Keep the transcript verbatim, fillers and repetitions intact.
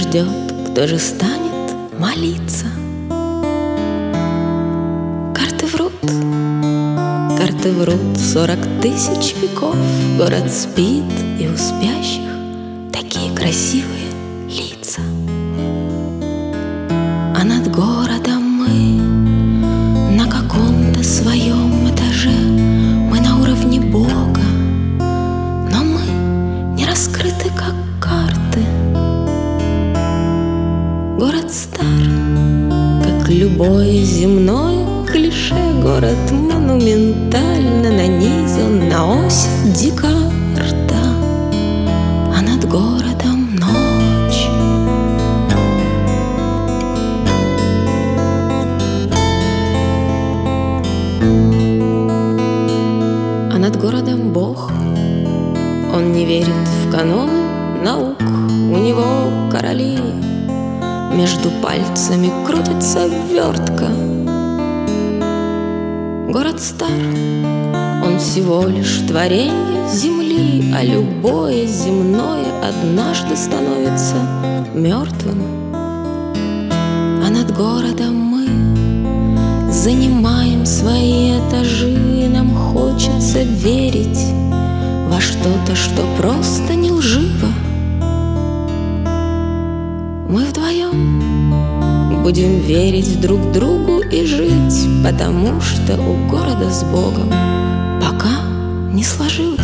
ждет, кто же станет молиться? Карты врут, карты врут, сорок тысяч веков город спит, и у спящих такие красивые лица. А над городом мы на каком-то своем этаже, мы на уровне Бога, но мы не раскрыты, как карты. Город стар, как любое земное клише. Город монументально нанизан на ось Декарта, а над городом ночь. А над городом Бог. Он не верит в каноны наук, у него короли. Между пальцами крутится вертка. Город стар, он всего лишь творение земли, а любое земное однажды становится мертвым. А над городом мы занимаем свои этажи, и нам хочется верить во что-то, что просто не лживо. Мы вдвоем будем верить друг другу и жить, потому что у города с Богом пока не сложилось.